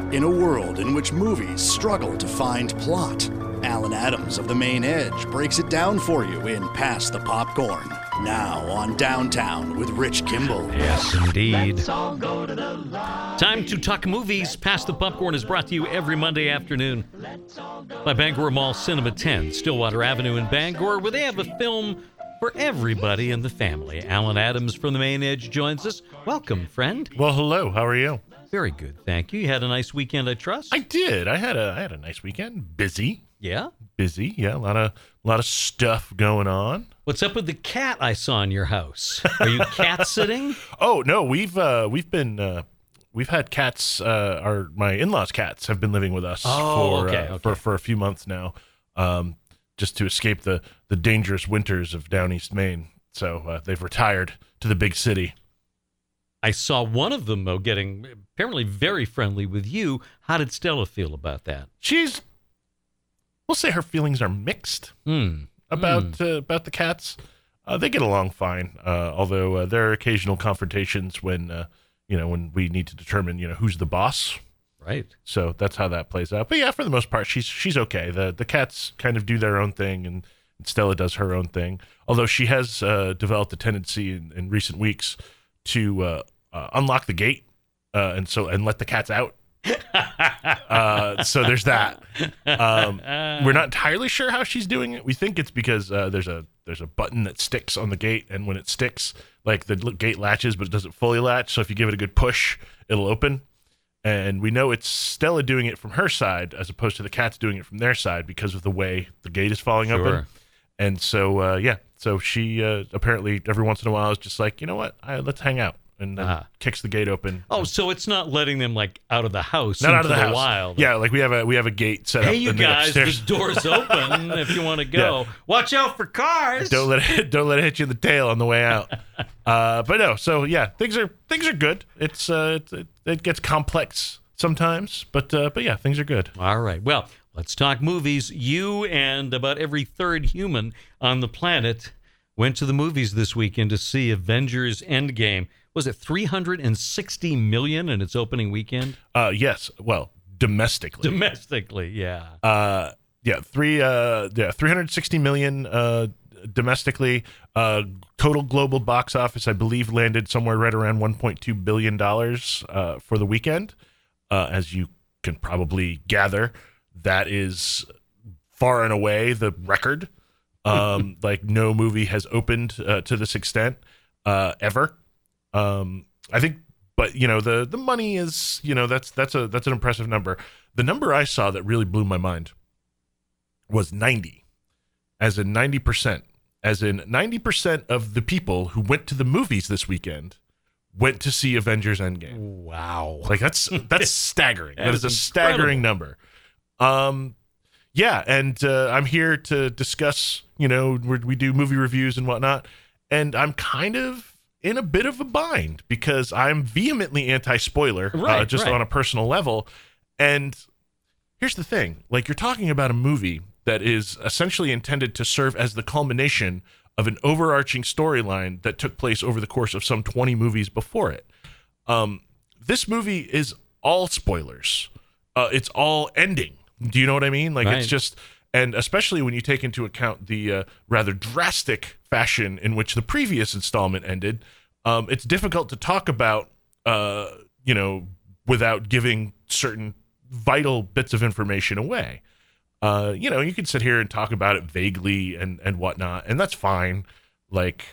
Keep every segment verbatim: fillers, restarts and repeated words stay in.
In a world in which movies struggle to find plot, Alan Adams of The Main Edge breaks it down for you in Pass the Popcorn. Now on Downtown with Rich Kimball. Yes, indeed. Time to talk movies. Pass the Popcorn is brought to you every Monday afternoon by Bangor Mall Cinema ten, Stillwater Avenue in Bangor, where they have a film for everybody in the family. Alan Adams from The Main Edge joins us. Welcome, friend. Well, hello. How are you? Very good, thank you. You had a nice weekend, I trust? I did. I had a I had a nice weekend. Busy. Yeah? Busy. Yeah, a lot of a lot of stuff going on. What's up with the cat I saw in your house? Are you cat sitting? Oh no, we've uh, we've been uh, we've had cats. Uh, our my in-laws' cats have been living with us Oh, for okay, uh, okay. for for a few months now, um, just to escape the the dangerous winters of down East Maine. So uh, they've retired to the big city. I saw one of them, though, getting apparently very friendly with you. How did Stella feel about that? She's, we'll say her feelings are mixed. Mm. about Mm. uh, about the cats. Uh, they get along fine, uh, although uh, there are occasional confrontations when uh, you know when we need to determine you know who's the boss. Right. So that's how that plays out. But yeah, for the most part, she's she's okay. The the cats kind of do their own thing, and Stella does her own thing. Although she has uh, developed a tendency in, in recent weeks to uh, uh, unlock the gate uh, and so and let the cats out. uh, so there's that. Um, we're not entirely sure how she's doing it. We think it's because uh, there's a there's a button that sticks on the gate, and when it sticks, like the l- gate latches, but it doesn't fully latch. So if you give it a good push, it'll open. And we know it's Stella doing it from her side as opposed to the cats doing it from their side because of the way the gate is falling Sure. open. And so uh, yeah, so she uh, apparently every once in a while is just like, you know what, I, let's hang out. And then Ah. kicks the gate open. Oh, so it's not letting them, like, out of the house Not into out of the, house. wild. Yeah, like we have a we have a gate set up. Hey, you and then guys, upstairs. the door's open if you want to go. Yeah. Watch out for cars. Don't let it don't let it hit you in the tail on the way out. uh, but no, so yeah, things are things are good. It's uh, it, it, it gets complex sometimes, but uh, but yeah, things are good. All right. Well, let's talk movies. You and about every third human on the planet went to the movies this weekend to see Avengers Endgame. Was it three hundred sixty million in its opening weekend? Uh, yes, well, domestically. Domestically, yeah. uh, yeah, three uh, yeah, three hundred sixty million uh, domestically. Uh, total global box office, I believe, landed somewhere right around one point two billion dollars uh, for the weekend. Uh, as you can probably gather, that is far and away the record. Um, like no movie has opened uh, to this extent uh, ever. Um, I think, but you know, the the money is, you know, that's that's a that's an impressive number. The number I saw that really blew my mind was ninety, as in ninety percent, as in ninety percent of the people who went to the movies this weekend went to see Avengers Endgame. Wow. Like that's that's staggering. That that is is a staggering number. Um, yeah, and uh, I'm here to discuss. You know, we we do movie reviews and whatnot, and I'm kind of in a bit of a bind because I'm vehemently anti-spoiler, Right, uh, just right. on a personal level. And here's the thing: like you're talking about a movie that is essentially intended to serve as the culmination of an overarching storyline that took place over the course of some twenty movies before it. Um, this movie is all spoilers. Uh, it's all ending. Do you know what I mean? Like Right. it's just, and especially when you take into account the uh, rather drastic fashion in which the previous installment ended, um, it's difficult to talk about, uh, you know, without giving certain vital bits of information away. Uh, you know, you can sit here and talk about it vaguely and, and whatnot, and that's fine. Like,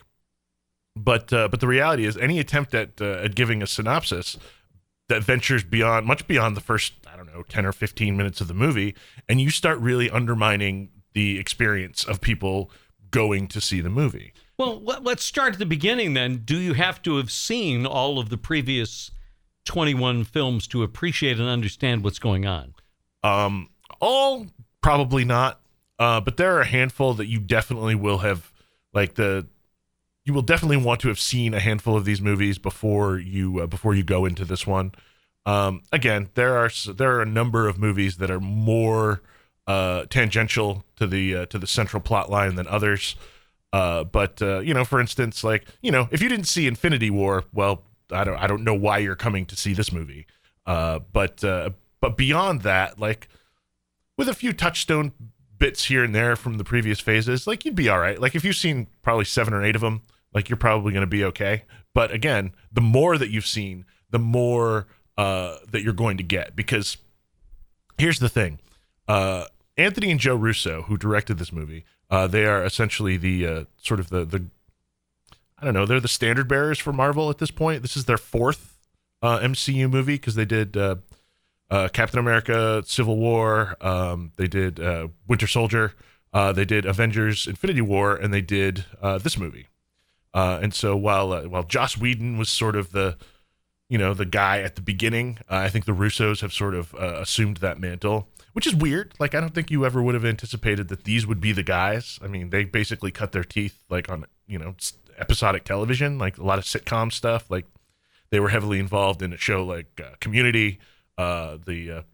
but uh, but the reality is, any attempt at uh, at giving a synopsis that ventures beyond, much beyond the first, I don't know, ten or fifteen minutes of the movie, and you start really undermining the experience of people going to see the movie. Well, let- let's start at the beginning then. Do you have to have seen all of the previous twenty-one films to appreciate and understand what's going on? Um, all probably not, uh, but there are a handful that you definitely will have, like the, you will definitely want to have seen a handful of these movies before you uh, before you go into this one. Um, again, there are s- there are a number of movies that are more uh, tangential to the uh, to the central plot line than others. Uh, but uh, you know, for instance, like you know, if you didn't see Infinity War, well, I don't I don't know why you're coming to see this movie. Uh, but uh, But beyond that, like with a few touchstone bits here and there from the previous phases, like you'd be all right. Like if you've seen probably seven or eight of them, like you're probably going to be okay. But again, the more that you've seen, the more uh, that you're going to get. Because here's the thing. Uh, Anthony and Joe Russo, who directed this movie, uh, they are essentially the uh, sort of the, the, I don't know, they're the standard bearers for Marvel at this point. This is their fourth uh, M C U movie because they did uh, uh, Captain America, Civil War, um, they did uh, Winter Soldier, uh, they did Avengers Infinity War, and they did uh, this movie. Uh, and so while uh, while Joss Whedon was sort of the, you know, the guy at the beginning, uh, I think the Russos have sort of uh, assumed that mantle, which is weird. Like, I don't think you ever would have anticipated that these would be the guys. I mean, they basically cut their teeth, like, on, you know, episodic television, like a lot of sitcom stuff. Like, they were heavily involved in a show like uh, Community, uh, the uh,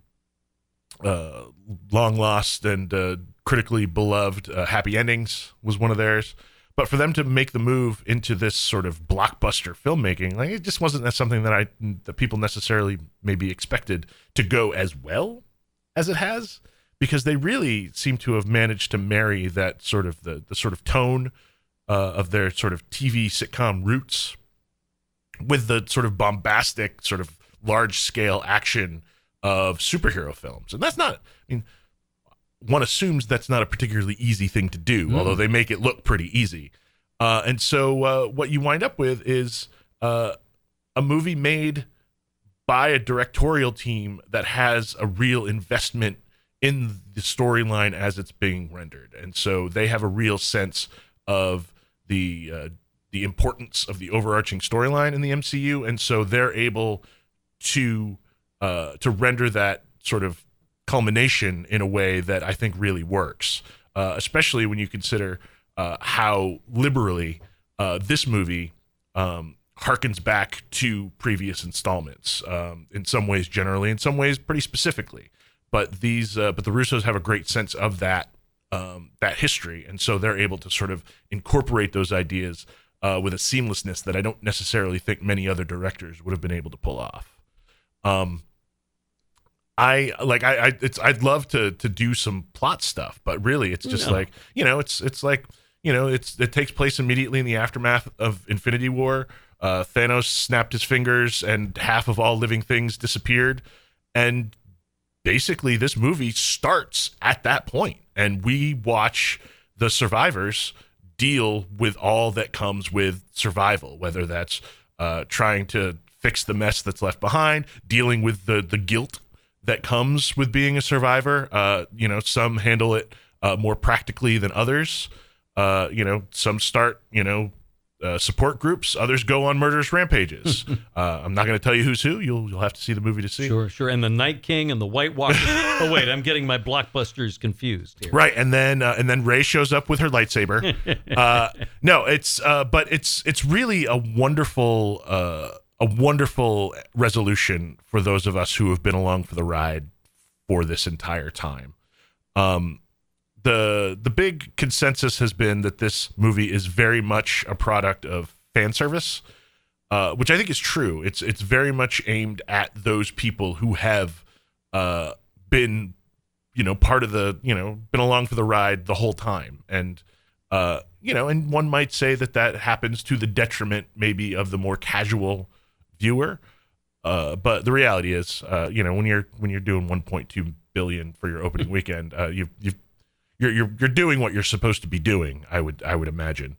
uh, long lost and uh, critically beloved uh, Happy Endings was one of theirs. But for them to make the move into this sort of blockbuster filmmaking, like it just wasn't something that I that people necessarily maybe expected to go as well as it has, because they really seem to have managed to marry that sort of the the sort of tone uh, of their sort of T V sitcom roots with the sort of bombastic, sort of large scale action of superhero films. And that's not, I mean, one assumes that's not a particularly easy thing to do, mm. although they make it look pretty easy. Uh, and so uh, what you wind up with is uh, a movie made by a directorial team that has a real investment in the storyline as it's being rendered. And so they have a real sense of the uh, the importance of the overarching storyline in the M C U. And so they're able to uh, to render that sort of culmination in a way that I think really works, uh, especially when you consider uh, how liberally uh, this movie um, harkens back to previous installments. Um, in some ways, generally, in some ways, pretty specifically. But these, uh, but the Russos have a great sense of that um, that history, and so they're able to sort of incorporate those ideas uh, with a seamlessness that I don't necessarily think many other directors would have been able to pull off. Um, I like I, I it's I'd love to to do some plot stuff, but really it's just no. like you know it's it's like you know it's it takes place immediately in the aftermath of Infinity War. Uh, Thanos snapped his fingers and half of all living things disappeared, and basically this movie starts at that point, and we watch the survivors deal with all that comes with survival, whether that's uh, trying to fix the mess that's left behind, dealing with the the guilt that comes with being a survivor. Uh, you know, some handle it uh, more practically than others. Uh, you know, some start, you know, uh, support groups. Others go on murderous rampages. uh, I'm not going to tell you who's who. You'll you'll have to see the movie to see. Sure, sure. And the Night King and the White Walker. Oh wait, I'm getting my blockbusters confused here. Right, and then uh, and then Rey shows up with her lightsaber. uh, no, it's uh, but it's it's really a wonderful. Uh, A wonderful resolution for those of us who have been along for the ride for this entire time. Um, the the big consensus has been that this movie is very much a product of fan service, uh, which I think is true. It's it's very much aimed at those people who have uh, been, you know, part of the, you know, been along for the ride the whole time, and uh, you know, and one might say that that happens to the detriment maybe of the more casual viewer, uh, but the reality is, uh, you know, when you're when you're doing one point two billion for your opening weekend, uh, you you you're you're you're doing what you're supposed to be doing. I would I would imagine.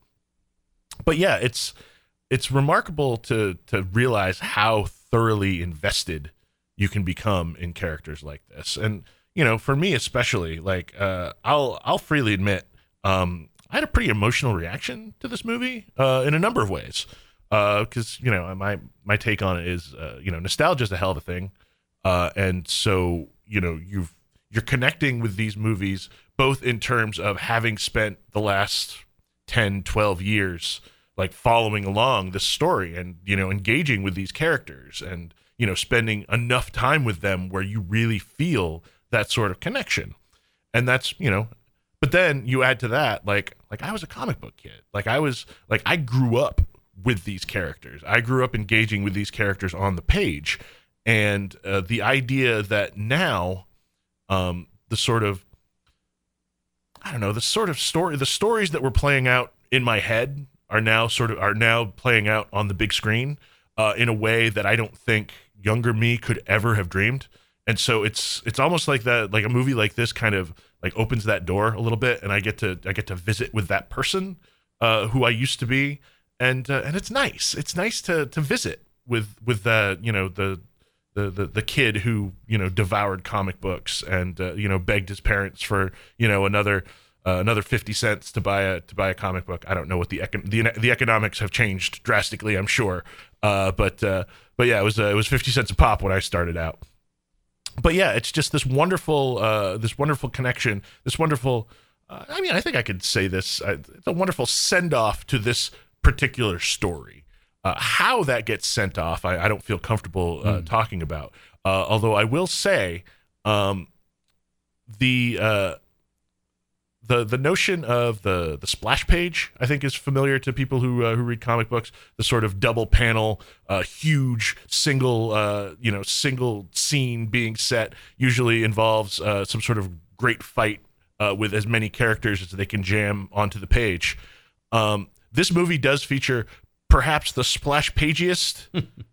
But yeah, it's it's remarkable to to realize how thoroughly invested you can become in characters like this, and you know, for me especially, like uh, I'll I'll freely admit, um, I had a pretty emotional reaction to this movie uh, in a number of ways. Because uh, you know, my my take on it is, uh, you know, nostalgia is a hell of a thing, uh, and so you know, you've you're connecting with these movies both in terms of having spent the last ten, twelve years like following along this story and you know, engaging with these characters and you know, spending enough time with them where you really feel that sort of connection, and that's you know. But then you add to that, like like I was a comic book kid, like I was like I grew up with these characters. I grew up engaging with these characters on the page, And uh, the idea that now um, the sort of, I don't know, the sort of story, the stories that were playing out in my head are now sort of, are now playing out on the big screen uh, in a way that I don't think younger me could ever have dreamed. And so it's, it's almost like that, like a movie like this kind of like opens that door a little bit, and I get to, I get to visit with that person uh, who I used to be. And, uh, and it's nice. It's nice to, to visit with, with the, you know, the, The, the the kid who, you know, devoured comic books and uh, you know, begged his parents for, you know, another uh, another fifty cents to buy a to buy a comic book. I don't know what the econ- the the economics have changed drastically, I'm sure. Uh, but uh, but yeah, it was uh, it was fifty cents a pop when I started out. But yeah, it's just this wonderful uh, this wonderful connection, this wonderful. Uh, I mean, I think I could say this. Uh, it's a wonderful send off to this particular story. Uh, how that gets sent off, I, I don't feel comfortable uh, mm. talking about. Uh, although I will say, um, the uh, the the notion of the the splash page, I think, is familiar to people who uh, who read comic books. The sort of double panel, uh, huge single uh, you know single scene being set usually involves uh, some sort of great fight uh, with as many characters as they can jam onto the page. Um, this movie does feature perhaps the splash pagiest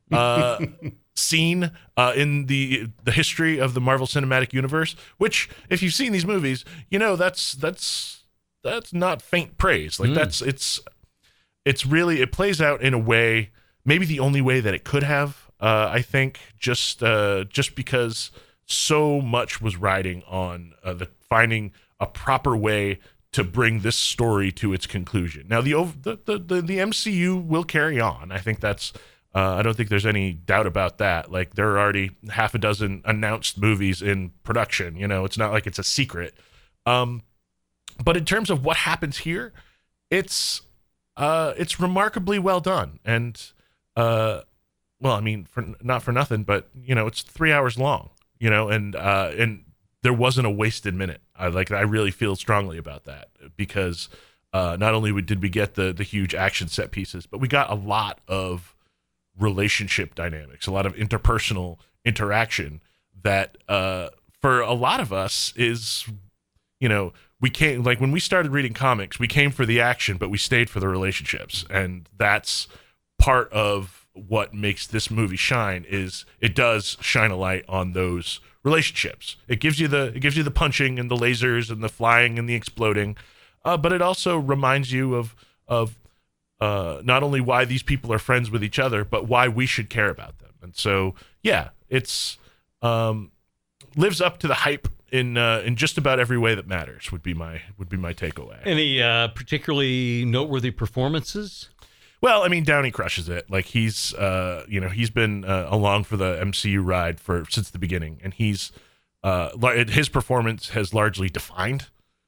uh, scene uh, in the the history of the Marvel Cinematic Universe. Which, if you've seen these movies, you know that's that's that's not faint praise. Like mm. that's it's it's really it plays out in a way, maybe the only way that it could have. Uh, I think just uh, just because so much was riding on uh, the finding a proper way to bring this story to its conclusion. Now, the the the, the M C U will carry on. I think that's. Uh, I don't think there's any doubt about that. Like, there are already half a dozen announced movies in production. You know, it's not like it's a secret. Um, but in terms of what happens here, it's uh, it's remarkably well done. And uh, well, I mean, for not for nothing, but you know, it's three hours long. You know, and uh, and. There wasn't a wasted minute. I like. I really feel strongly about that because uh, not only did we get the the huge action set pieces, but we got a lot of relationship dynamics, a lot of interpersonal interaction that uh, for a lot of us is, you know, we came like when we started reading comics, we came for the action, but we stayed for the relationships, and that's part of what makes this movie shine. Is it does shine a light on those relationships. It gives you the it gives you the punching and the lasers and the flying and the exploding, uh, but it also reminds you of of uh, not only why these people are friends with each other, but why we should care about them. And so, yeah, it's um, lives up to the hype in uh, in just about every way that matters. Would be my would be my takeaway. Any uh, particularly noteworthy performances? Well, I mean, Downey crushes it. Like he's, uh, you know, he's been uh, along for the M C U ride for since the beginning, and he's, uh, his performance has largely defined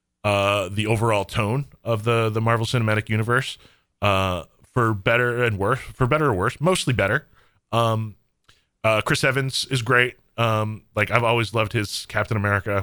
uh, the overall tone of the the Marvel Cinematic Universe, uh, for better and worse, for better or worse, mostly better. Um, uh, Chris Evans is great. Um, like I've always loved his Captain America,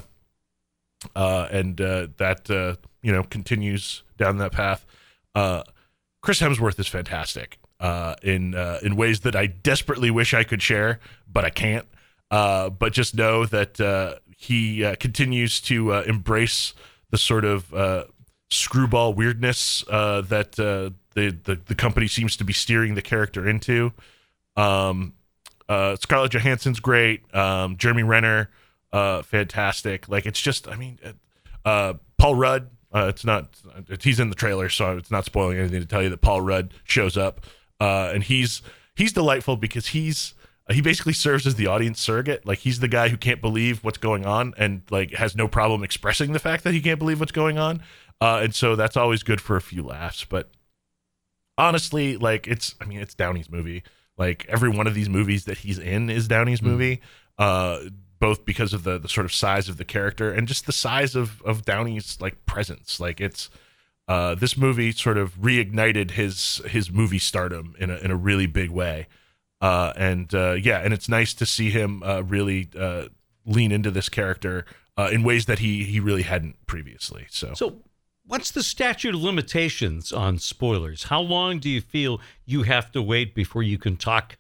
uh, and uh, that uh, you know continues down that path. Uh, Chris Hemsworth is fantastic uh, in uh, in ways that I desperately wish I could share, but I can't. Uh, but just know that uh, he uh, continues to uh, embrace the sort of uh, screwball weirdness uh, that uh, the, the the company seems to be steering the character into. Um, uh, Scarlett Johansson's great. Um, Jeremy Renner, uh, fantastic. Like it's just, I mean, uh, Paul Rudd. Uh, it's not. He's in the trailer, so it's not spoiling anything to tell you that Paul Rudd shows up, uh, and he's he's delightful because he's he basically serves as the audience surrogate. Like he's the guy who can't believe what's going on and like has no problem expressing the fact that he can't believe what's going on, uh, and so that's always good for a few laughs. But honestly, like it's I mean it's Downey's movie. Like every one of these movies that he's in is Downey's mm. movie. Uh, both because of the the sort of size of the character and just the size of, of Downey's like presence. Like it's uh, this movie sort of reignited his his movie stardom in a in a really big way. Uh, and uh, yeah, and it's nice to see him uh, really uh, lean into this character uh, in ways that he he really hadn't previously. So So what's the statute of limitations on spoilers? How long do you feel you have to wait before you can talk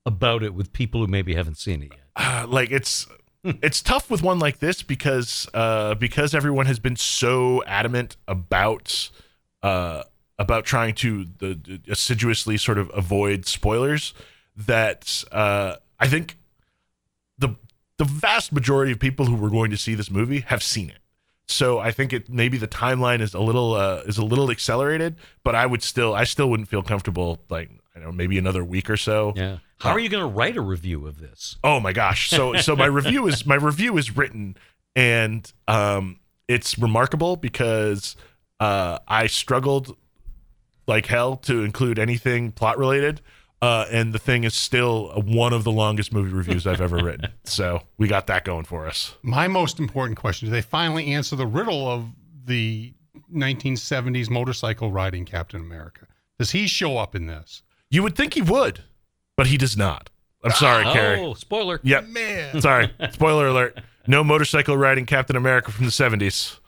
about it with people who maybe haven't seen it yet? Uh, like it's it's tough with one like this because uh, because everyone has been so adamant about uh, about trying to the, the assiduously sort of avoid spoilers that uh, I think the the vast majority of people who were going to see this movie have seen it. So I think it maybe the timeline is a little uh, is a little accelerated, but I would still I still wouldn't feel comfortable like I don't know maybe another week or so. Yeah. How are you going to write a review of this? Oh my gosh! So so my review is my review is written, and um, it's remarkable because uh, I struggled like hell to include anything plot related, uh, and the thing is still one of the longest movie reviews I've ever written. So we got that going for us. My most important question: do they finally answer the riddle of the nineteen seventies motorcycle riding Captain America? Does he show up in this? You would think he would, but he does not. I'm sorry, oh, Carrie. Oh, spoiler. Yep. Man. Sorry. Spoiler alert. No motorcycle riding Captain America from the seventies.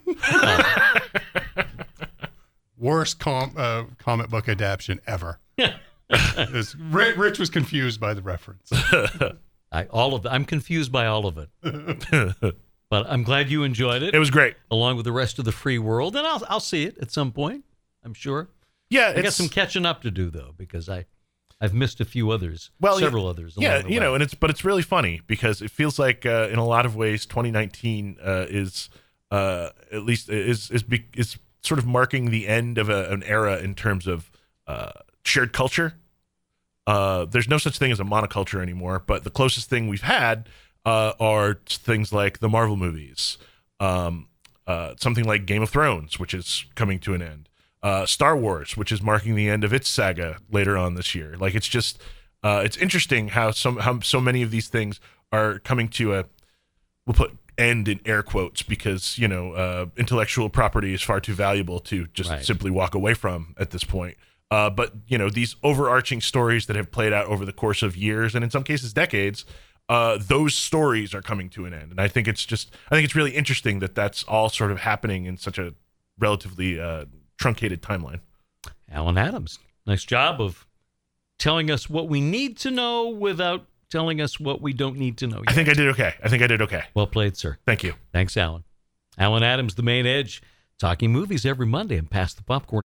Worst com- uh, comic book adaptation ever. This- Rich, Rich was confused by the reference. I, all of I'm confused by all of it. But I'm glad you enjoyed it. It was great. Along with the rest of the free world. And I'll I'll see it at some point, I'm sure. Yeah, I got it's some catching up to do, though, because I, I've missed a few others, well, several yeah, others. Yeah, along the you way. know, and it's but it's really funny because it feels like uh, in a lot of ways, twenty nineteen uh, is uh, at least is is be, is sort of marking the end of a, an era in terms of uh, shared culture. Uh, there's no such thing as a monoculture anymore, but the closest thing we've had uh, are things like the Marvel movies, um, uh, something like Game of Thrones, which is coming to an end. Uh, Star Wars, which is marking the end of its saga later on this year. Like it's just, uh, it's interesting how some how so many of these things are coming to a, we'll put end in air quotes because you know uh, intellectual property is far too valuable to just Right. simply walk away from at this point. Uh, but you know these overarching stories that have played out over the course of years and in some cases decades, uh, those stories are coming to an end. And I think it's just, I think it's really interesting that that's all sort of happening in such a relatively uh, truncated timeline. Alan Adams, nice job of telling us what we need to know without telling us what we don't need to know yet. I think I did okay. I think I did okay. Well played, sir. Thank you. Thanks, Alan. Alan Adams, The Main Edge, talking movies every Monday and Pass the Popcorn.